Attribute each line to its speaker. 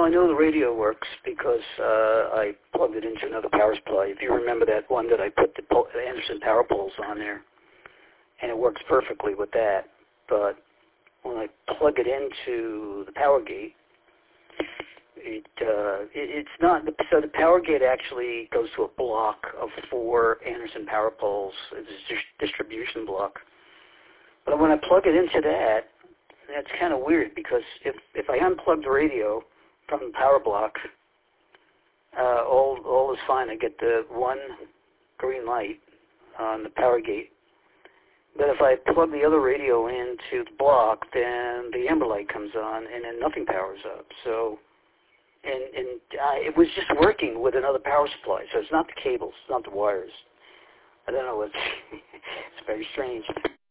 Speaker 1: I know the radio works because I plugged it into another power supply. If you remember that one that I put the Anderson power poles on there, and it works perfectly with that. But when I plug it into the power gate, it's not. So the power gate actually goes to a block of 4 Anderson power poles. It's a distribution block. But when I plug it into that, that's kind of weird because if I unplug the radio from the power block, all is fine. I get the one green light on the power gate. But if I plug the other radio into the block, then the amber light comes on, and then nothing powers up. So, it was just working with another power supply. So it's not the cables, it's not the wires. I don't know. It's very strange.